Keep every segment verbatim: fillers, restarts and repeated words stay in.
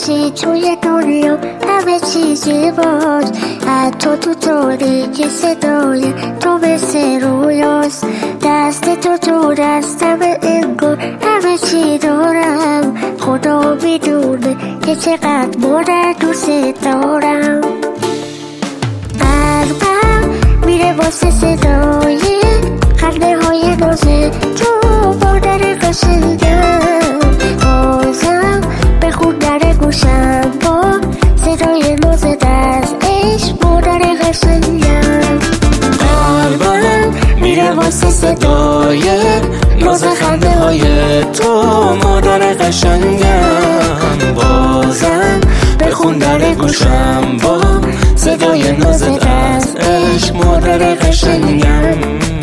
چی توی دنیا همه چیزی باز، حتی تو تاریکی صدای تو مثل رویاست. دست تو تو دستم انگار همه چی دارم، خدا میدونه که چقدر مادر دوست دارم. قلبم میره واسه صدای خنده های نازه تو مادر قشنگم. بازم بخون در گوشم با صدای نازه دست عشق مادر قشنگم. قلبم میره واسه صدای ناز خنده های تو مادر قشنگم. بازم بخون در گوشم با صدای ناز دست عشق مادر قشنگم.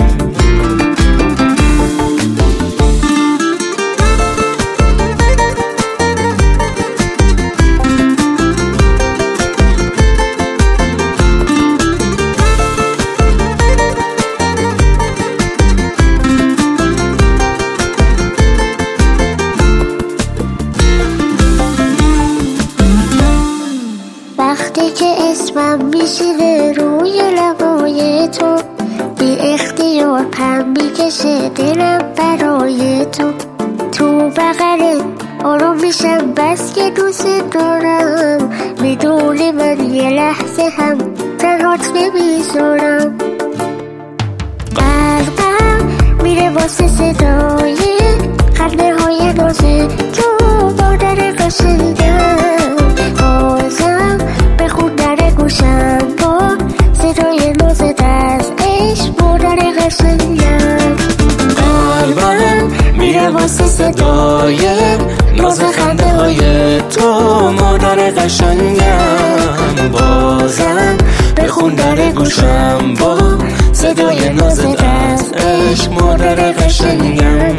وقتی که اسمم میشینه روی لبای تو، بی اختیار پم میکشه دلم برای تو. تو بغلت آروم میشم بس که دوست دارم، میدونی من یه لحظه هم تنهات نمیذارم. قلبم میره واسه صدای خنده های نازه تو مادر قشنگم. بازم بخون در گوشم با صدای ناز دست عشق مادر قشنگم. قلبم میره واسه صدای ناز خنده های تو مادر قشنگم. بازم بخون در گوشم با صدای ناز دست عشق مادر قشنگم.